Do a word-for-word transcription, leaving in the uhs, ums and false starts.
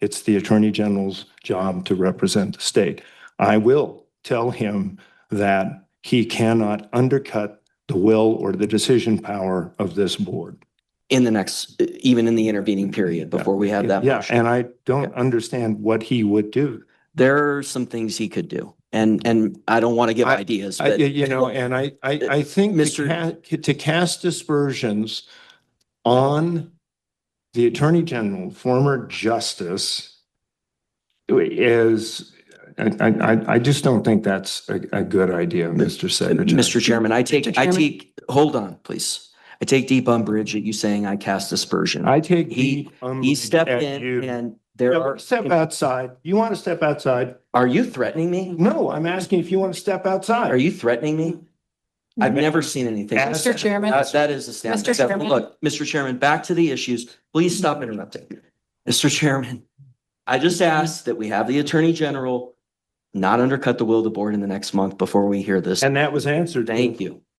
It's the Attorney General's job to represent the state. I will tell him that he cannot undercut the will or the decision power of this board. In the next, even in the intervening period before we have that Yeah, motion. and I don't Yeah. understand what he would do. There are some things he could do. And, and I don't want to give I- ideas, I, but you know, and I, I, I think to Mister ca- to cast aspersions on the Attorney General, former justice, is, I, I, I just don't think that's a, a good idea, Mister Secretary. Mister Chairman, I take, Mister I Chairman? take, hold on, please. I take deep umbrage at you saying I cast aspersion. I take He- deep He umbrage stepped at in you. and there Yeah, are, Step outside. You want to step outside? are you threatening me? No, I'm asking if you want to step outside. Are you threatening me? I've never seen anything. Ask- Mister Chairman? That- That is astounding. Mister Except- Chairman? Look, Mister Chairman, back to the issues. Please stop interrupting. Mister Chairman, I just asked that we have the Attorney General not undercut the will of the board in the next month before we hear this. And that was answered. Thank you.